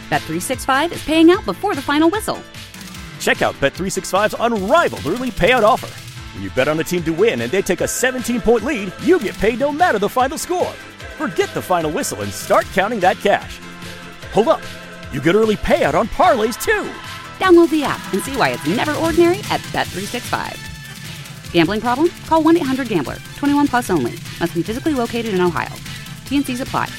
Bet365 is paying out before the final whistle. Check out Bet365's unrivaled early payout offer. When you bet on a team to win and they take a 17-point lead, you get paid no matter the final score. Forget the final whistle and start counting that cash. Hold up. You get early payout on parlays, too. Download the app and see why it's never ordinary at Bet365. Gambling problem? Call 1-800-GAMBLER. 21 plus only. Must be physically located in Ohio. T&Cs apply.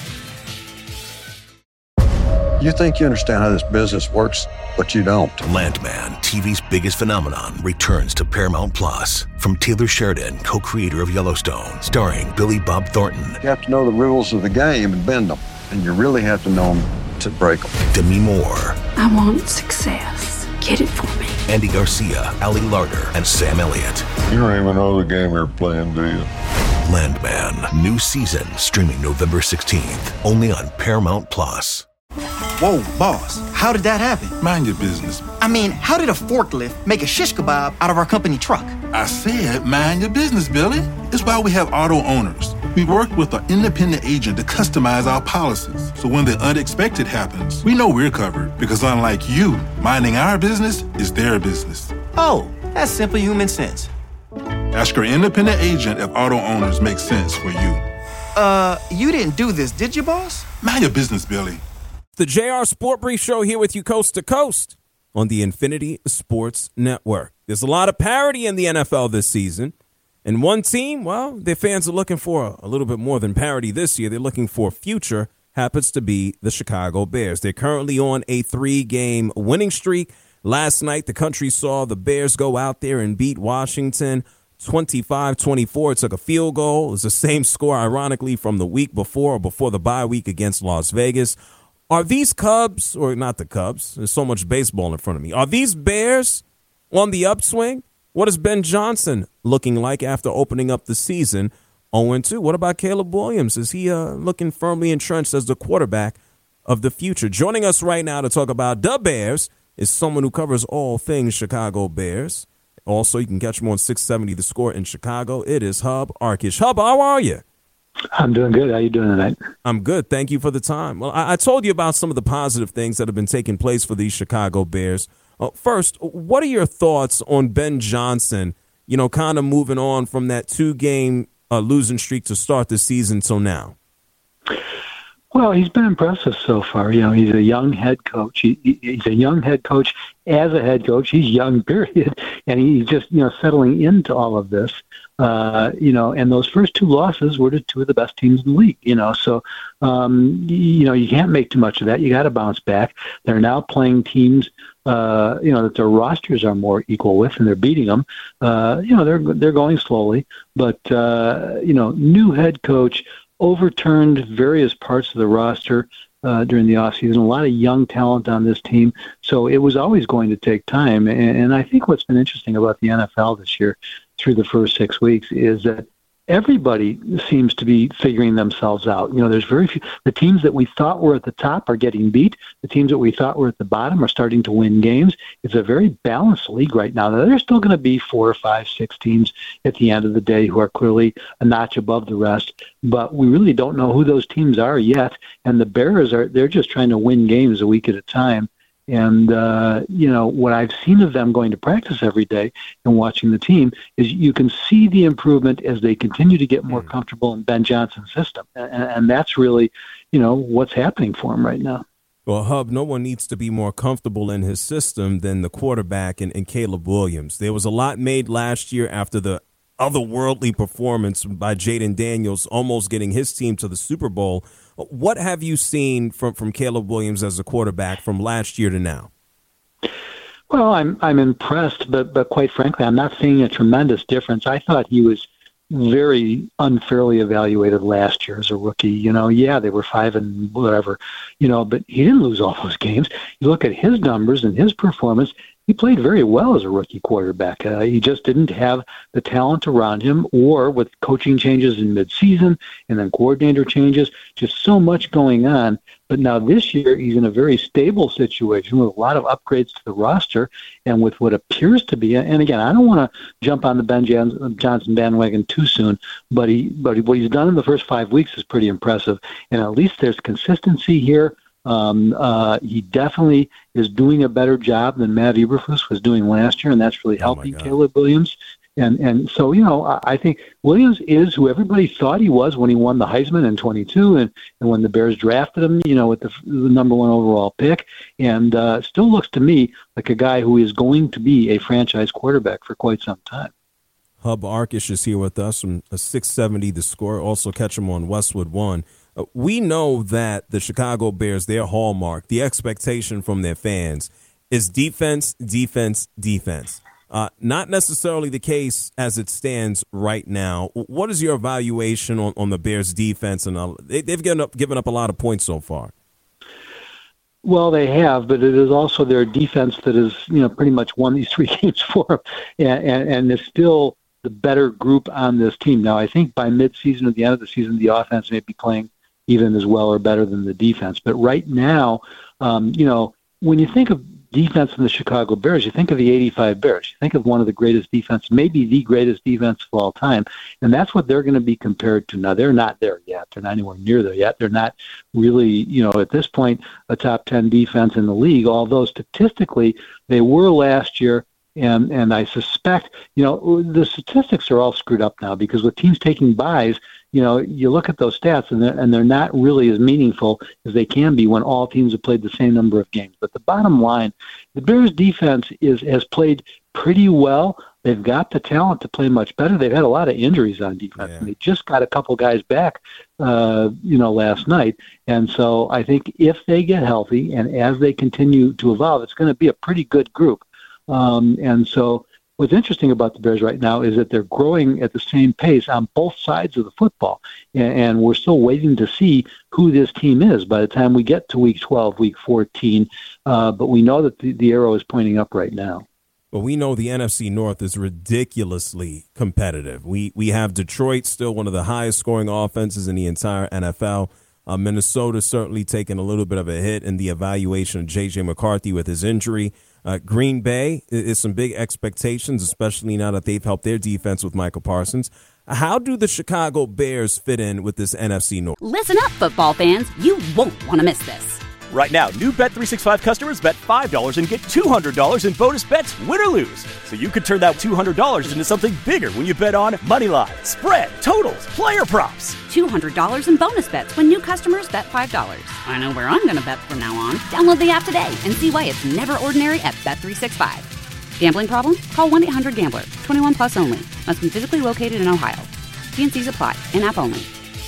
You think you understand how this business works, but you don't. Landman, TV's biggest phenomenon, returns to Paramount Plus. From Taylor Sheridan, co-creator of Yellowstone, starring Billy Bob Thornton. You have to know the rules of the game and bend them. And you really have to know them to break them. Demi Moore. I want success. Get it for me. Andy Garcia, Ali Larter, and Sam Elliott. You don't even know the game you're playing, do you? Landman, new season, streaming November 16th, only on Paramount Plus. Whoa, boss, how did that happen? Mind your business. I mean, how did a forklift make a shish kebab out of our company truck? I said mind your business, Billy. It's why we have auto owners. We work with an independent agent to customize our policies. So when the unexpected happens, we know we're covered. Because unlike you, minding our business is their business. Oh, that's simple human sense. Ask your independent agent if auto owners make sense for you. You didn't do this, did you, boss? Mind your business, Billy. The JR Sport Brief Show here with you coast to coast on the Infinity Sports Network. There's a lot of parity in the NFL this season. And one team, well, their fans are looking for a little bit more than parity this year. They're looking for future, happens to be the Chicago Bears. They're currently on a 3-game winning streak. Last night, the country saw the Bears go out there and beat Washington 25-24. It took a field goal. It was the same score, ironically, from the week before or before the bye week against Las Vegas. Are these Cubs, or not the Cubs, there's so much baseball in front of me, are these Bears on the upswing? What is Ben Johnson looking like after opening up the season 0-2? What about Caleb Williams? Is he looking firmly entrenched as the quarterback of the future? Joining us right now to talk about the Bears is someone who covers all things Chicago Bears. Also, you can catch him on 670 The Score in Chicago. It is Hub Arkush. Hub, how are you? I'm doing good. How you doing tonight? I'm good. Thank you for the time. Well, I told you about some of the positive things that have been taking place for these Chicago Bears. First, what are your thoughts on Ben Johnson, kind of moving on from that 2-game losing streak to start the season till now? Well, he's been impressive so far. He's a young head coach. He's a young head coach as a head coach. He's young, period. And he's just, settling into all of this. And those first 2 losses were to 2 of the best teams in the league, So, you can't make too much of that. You got to bounce back. They're now playing teams, that their rosters are more equal with, and they're beating them. They're going slowly. But, new head coach, overturned various parts of the roster during the offseason, a lot of young talent on this team. So it was always going to take time. And I think what's been interesting about the NFL this year through the first 6 weeks is that everybody seems to be figuring themselves out. There's very few. The teams that we thought were at the top are getting beat. The teams that we thought were at the bottom are starting to win games. It's a very balanced league right now. Now, there's still going to be 4 or 5, 6 teams at the end of the day who are clearly a notch above the rest, but we really don't know who those teams are yet. And the Bears they're just trying to win games a week at a time. And, what I've seen of them going to practice every day and watching the team is you can see the improvement as they continue to get more comfortable in Ben Johnson's system. And that's really, what's happening for him right now. Well, Hub, no one needs to be more comfortable in his system than the quarterback and Caleb Williams. There was a lot made last year after the otherworldly performance by Jaden Daniels, almost getting his team to the Super Bowl. What have you seen from Caleb Williams as a quarterback from last year to now? Well, I'm impressed, but quite frankly, I'm not seeing a tremendous difference. I thought he was very unfairly evaluated last year as a rookie. They were 5 and whatever, but he didn't lose all those games. You look at his numbers and his performance, he played very well as a rookie quarterback. He just didn't have the talent around him, or with coaching changes in midseason and then coordinator changes, just so much going on. But now this year, he's in a very stable situation with a lot of upgrades to the roster and with what appears to be, and again, I don't want to jump on the Ben Johnson bandwagon too soon, but what he's done in the first 5 weeks is pretty impressive. And at least there's consistency here. He definitely is doing a better job than Matt Eberflus was doing last year, and that's really helping Caleb Williams. And so, I think Williams is who everybody thought he was when he won the Heisman in 22 and when the Bears drafted him, with the number 1 overall pick. And still looks to me like a guy who is going to be a franchise quarterback for quite some time. Hub Arkish is here with us from 670 The Score. Also catch him on Westwood One. We know that the Chicago Bears, their hallmark, the expectation from their fans is defense, defense, defense. Not necessarily the case as it stands right now. What is your evaluation on the Bears' defense? And they've given up a lot of points so far. Well, they have, but it is also their defense that has, pretty much won these 3 games for them, and it's still the better group on this team. Now, I think by midseason, at the end of the season, the offense may be playing even as well or better than the defense. But right now, when you think of defense in the Chicago Bears, you think of the 85 Bears. You think of one of the greatest defense, maybe the greatest defense of all time, and that's what they're going to be compared to. Now, they're not there yet. They're not anywhere near there yet. They're not really, at this point, a top 10 defense in the league, although statistically they were last year. And I suspect, the statistics are all screwed up now because with teams taking byes, you look at those stats and they're not really as meaningful as they can be when all teams have played the same number of games. But the bottom line, the Bears defense has played pretty well. They've got the talent to play much better. They've had a lot of injuries on defense. Yeah. And they just got a couple guys back, last night. And so I think if they get healthy and as they continue to evolve, it's going to be a pretty good group. And so what's interesting about the Bears right now is that they're growing at the same pace on both sides of the football. And we're still waiting to see who this team is by the time we get to week 12, week 14. But we know that the arrow is pointing up right now. Well, we know the NFC North is ridiculously competitive. We have Detroit, still one of the highest scoring offenses in the entire NFL. Minnesota certainly taking a little bit of a hit in the evaluation of J.J. McCarthy with his injury. Green Bay is some big expectations, especially now that they've helped their defense with Michael Parsons. How do the Chicago Bears fit in with this NFC North? Listen up, football fans. You won't want to miss this. Right now, new Bet365 customers bet $5 and get $200 in bonus bets, win or lose. So you could turn that $200 into something bigger when you bet on moneyline, spread, totals, player props. $200 in bonus bets when new customers bet $5. I know where I'm going to bet from now on. Download the app today and see why it's never ordinary at Bet365. Gambling problem? Call 1-800-GAMBLER. 21 plus only. Must be physically located in Ohio. T&Cs apply. In-app only.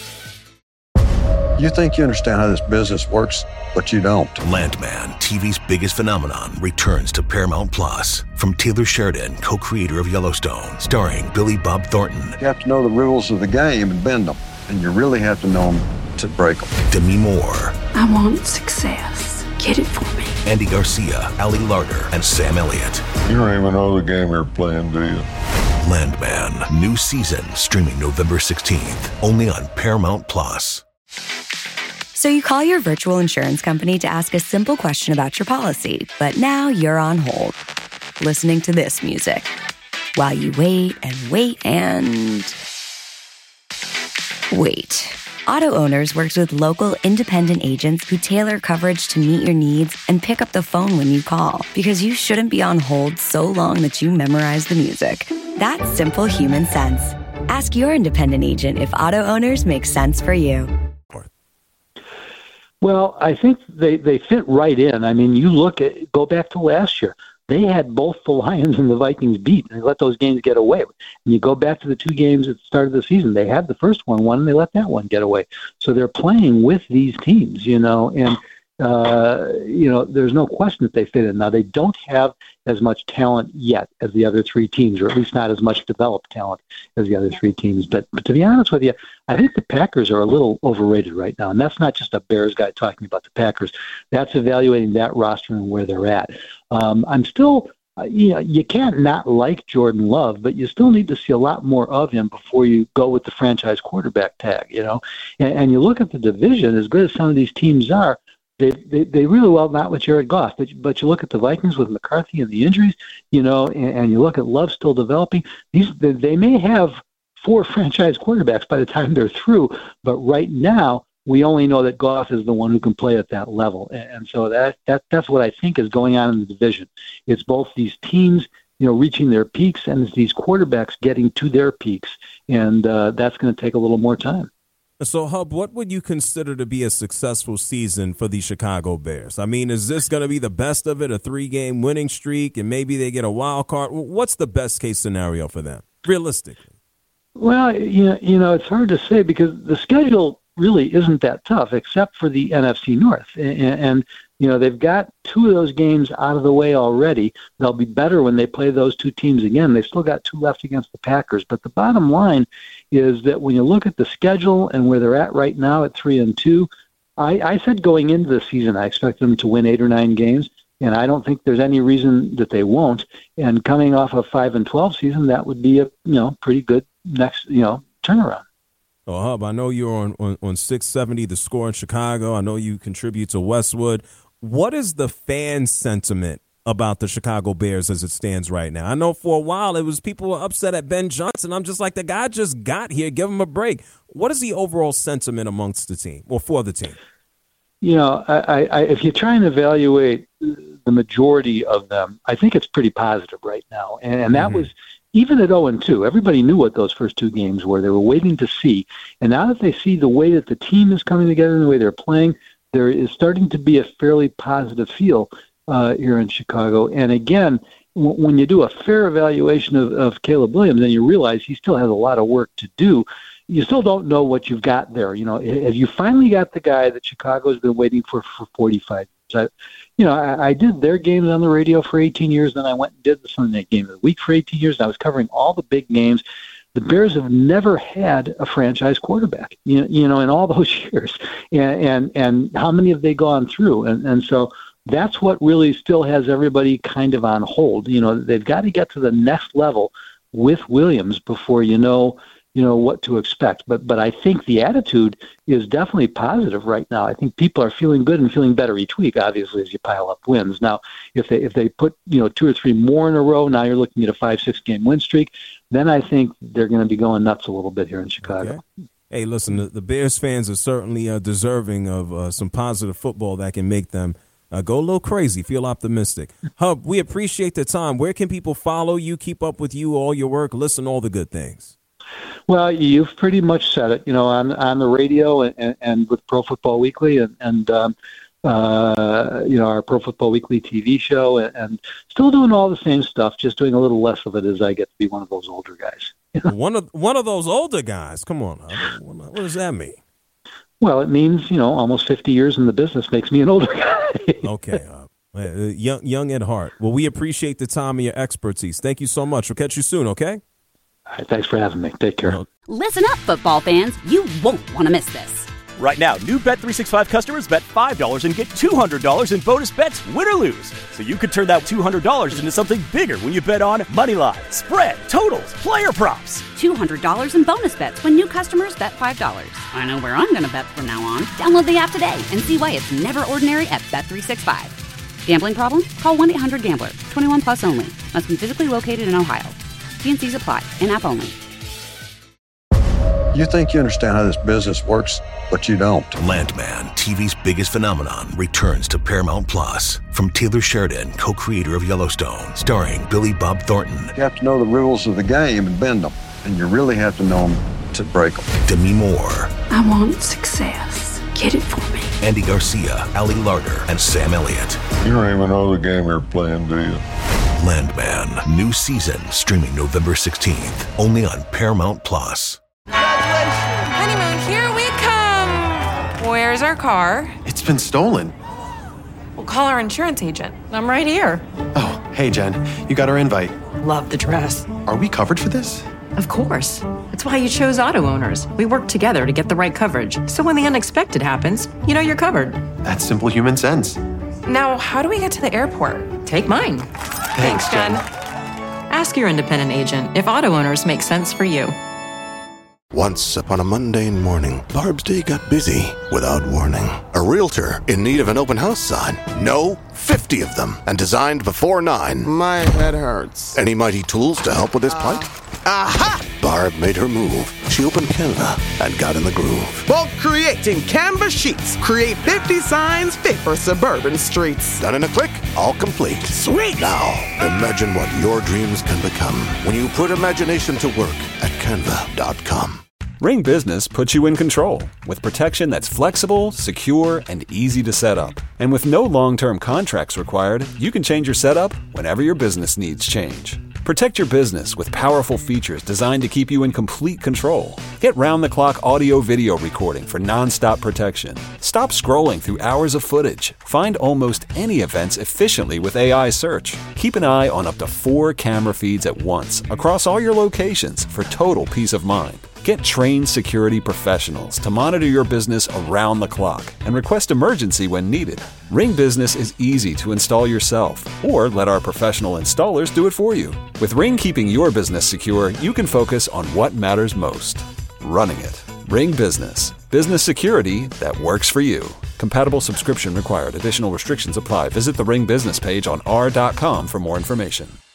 You think you understand how this business works, but you don't. Landman, TV's biggest phenomenon, returns to Paramount Plus. From Taylor Sheridan, co-creator of Yellowstone, starring Billy Bob Thornton. You have to know the rules of the game and bend them, and you really have to know them to break them. Demi Moore. I want success. Get it for me. Andy Garcia, Ali Larter, and Sam Elliott. You don't even know the game you're playing, do you? Landman, new season, streaming November 16th, only on Paramount Plus. So you call your virtual insurance company to ask a simple question about your policy, but now you're on hold, listening to this music, while you wait and wait and wait. Auto Owners works with local independent agents who tailor coverage to meet your needs and pick up the phone when you call, because you shouldn't be on hold so long that you memorize the music. That's simple human sense. Ask your independent agent if Auto Owners makes sense for you. Well, I think they fit right in. I mean, go back to last year. They had both the Lions and the Vikings beat, and they let those games get away. And you go back to the 2 games at the start of the season. They had the first one won, and they let that one get away. So they're playing with these teams, and there's no question that they fit in. Now, they don't have as much talent yet as the other 3 teams, or at least not as much developed talent as the other 3 teams. But to be honest with you, I think the Packers are a little overrated right now. And that's not just a Bears guy talking about the Packers. That's evaluating that roster and where they're at. I'm still, you can't not like Jordan Love, but you still need to see a lot more of him before you go with the franchise quarterback tag, And you look at the division, as good as some of these teams are, They really well not with Jared Goff, but you look at the Vikings with McCarthy and the injuries, and you look at Love still developing. They may have 4 franchise quarterbacks by the time they're through, but right now we only know that Goff is the one who can play at that level. And so that's what I think is going on in the division. It's both these teams, reaching their peaks, and it's these quarterbacks getting to their peaks. And that's going to take a little more time. So, Hub, what would you consider to be a successful season for the Chicago Bears? I mean, is this going to be the best of it, a 3-game winning streak, and maybe they get a wild card? What's the best-case scenario for them, realistically? Well, it's hard to say because the schedule really isn't that tough, except for the NFC North. And they've got 2 of those games out of the way already. They'll be better when they play those 2 teams again. They've still got 2 left against the Packers. But the bottom line is that when you look at the schedule and where they're at right now at 3-2, I said going into the season I expect them to win 8 or 9 games, and I don't think there's any reason that they won't. And coming off a 5-12 season, that would be a pretty good next turnaround. Oh, Hub, I know you're on 670 The Score in Chicago. I know you contribute to Westwood. What is the fan sentiment about the Chicago Bears as it stands right now? I know for a while it was people were upset at Ben Johnson. I'm just like, the guy just got here. Give him a break. What is the overall sentiment amongst the team or for the team? If you try and evaluate the majority of them, I think it's pretty positive right now. And that was even at 0-2. Everybody knew what those first 2 games were. They were waiting to see. And now that they see the way that the team is coming together and the way they're playing, there is starting to be a fairly positive feel here in Chicago. And again, when you do a fair evaluation of Caleb Williams, then you realize he still has a lot of work to do. You still don't know what you've got there. Have you finally got the guy that Chicago's been waiting for 45 years? I did their games on the radio for 18 years, then I went and did the Sunday game of the week for 18 years, and I was covering all the big games. The Bears have never had a franchise quarterback, in all those years. And how many have they gone through? And so that's what really still has everybody kind of on hold. They've got to get to the next level with Williams before you know what to expect. But I think the attitude is definitely positive right now. I think people are feeling good and feeling better each week, obviously, as you pile up wins. Now, if they put 2 or 3 more in a row, now you're looking at a 5-6 game win streak, then I think they're going to be going nuts a little bit here in Chicago. Okay. Hey, listen, the Bears fans are certainly deserving of some positive football that can make them go a little crazy, feel optimistic. Hub, we appreciate the time. Where can people follow you, keep up with you, all your work, listen, all the good things? Well, you've pretty much said it, on the radio and with Pro Football Weekly and our Pro Football Weekly TV show, and still doing all the same stuff, just doing a little less of it as I get to be one of those older guys. One of those older guys? Come on. What does that mean? Well, it means, almost 50 years in the business makes me an older guy. Okay. Young at heart. Well, we appreciate the time and your expertise. Thank you so much. We'll catch you soon, okay? All right, thanks for having me. Take care. Listen up, football fans. You won't want to miss this. Right now, new Bet365 customers bet $5 and get $200 in bonus bets, win or lose. So you could turn that $200 into something bigger when you bet on moneyline, spread, totals, player props. $200 in bonus bets when new customers bet $5. I know where I'm going to bet from now on. Download the app today and see why it's never ordinary at Bet365. Gambling problem? Call 1-800-GAMBLER. 21 plus only. Must be physically located in Ohio. T&Cs apply. In-app only. You think you understand how this business works, but you don't. Landman, TV's biggest phenomenon, returns to Paramount Plus. From Taylor Sheridan, co-creator of Yellowstone, starring Billy Bob Thornton. You have to know the rules of the game and bend them, and you really have to know them to break them. Demi Moore. I want success. Get it for me. Andy Garcia, Ali Larter, and Sam Elliott. You don't even know the game you're playing, do you? Landman, new season, streaming November 16th, only on Paramount Plus. Honeymoon, here we come. Where's our car? It's been stolen. We'll call our insurance agent. I'm right here. Oh, hey, Jen. You got our invite. Love the dress. Are we covered for this? Of course. That's why you chose Auto Owners. We work together to get the right coverage. So when the unexpected happens, you know you're covered. That's simple human sense. Now, how do we get to the airport? Take mine. Thanks, Jen. Ask your independent agent if Auto Owners make sense for you. Once upon a mundane morning, Barb's day got busy without warning. A realtor in need of an open house sign. No, 50 of them, and designed before 9. My head hurts. Any mighty tools to help with this plight? Aha! Barb made her move. She opened Canva and got in the groove. Bulk creating Canva sheets. Create 50 signs fit for suburban streets. Done in a click, all complete. Sweet! Now, imagine what your dreams can become when you put imagination to work at Canva.com. Ring Business puts you in control with protection that's flexible, secure, and easy to set up. And with no long-term contracts required, you can change your setup whenever your business needs change. Protect your business with powerful features designed to keep you in complete control. Get round-the-clock audio-video recording for non-stop protection. Stop scrolling through hours of footage. Find almost any events efficiently with AI search. Keep an eye on up to 4 camera feeds at once across all your locations for total peace of mind. Get trained security professionals to monitor your business around the clock and request emergency when needed. Ring Business is easy to install yourself, or let our professional installers do it for you. With Ring keeping your business secure, you can focus on what matters most: running it. Ring Business. Business security that works for you. Compatible subscription required. Additional restrictions apply. Visit the Ring Business page on r.com for more information.